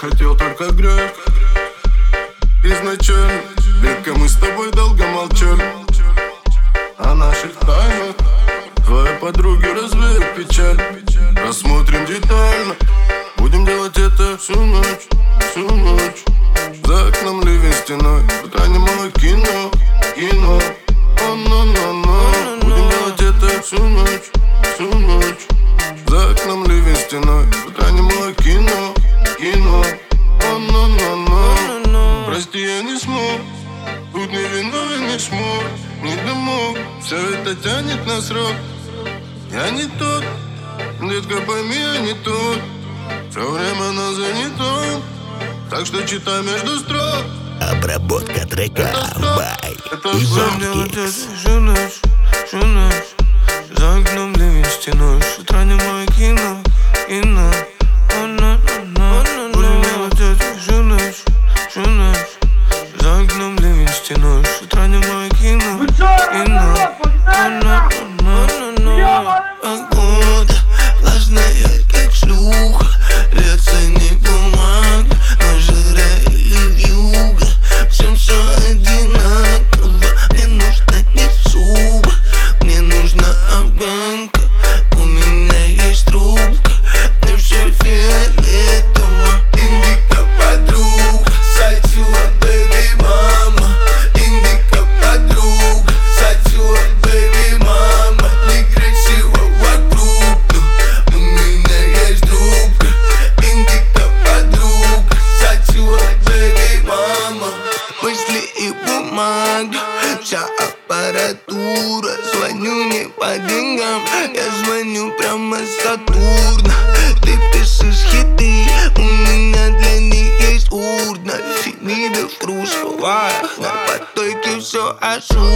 хотел только грех. Изначально века мы с тобой долго молчали о наших тайнах. Твои подруги развеют печаль. Рассмотрим детально. Будем делать это всю ночь, всю ночь. За окном ливень стеной. В утра немое кино, кино. Будем делать это всю ночь, всю ночь. За окном ливень стеной. В утра немое кино, кино. Прости, я не смог. Тут не виновен, не смог, не домог. Все это тянет на срок. Я не тот, детка, пойми, я не тот. Все время на занято, так что читай между строк. Обработка трека бай Иванкикс. Всю ночь, всю ночь. За окном ливень стеной. С утра немое кино, кино. Будем делать это всю ночь, всю ночь. За окном ливень стеной. С утра немое кино, кино. Погода влажная, как шлюха. Льется не бумага, но жара или вьюга. Всем все одинаково. Мне нужно не суба, мне нужна афганка. У меня есть трубка, мне все фиолетово. Индика подруга, сатила бэби мама. Индика подруга, сатила бэби мама. Некрасиво вокруг, но у меня есть трубка. Индика подруга, сатила бэби мама. Мысли и бумага, вся аппаратура. Звоню не по деньгам, я звоню прямо с Сатурна. Ты пишешь хиты, у меня для них есть урна. Фемида в кружевах, на потоке все ажурно.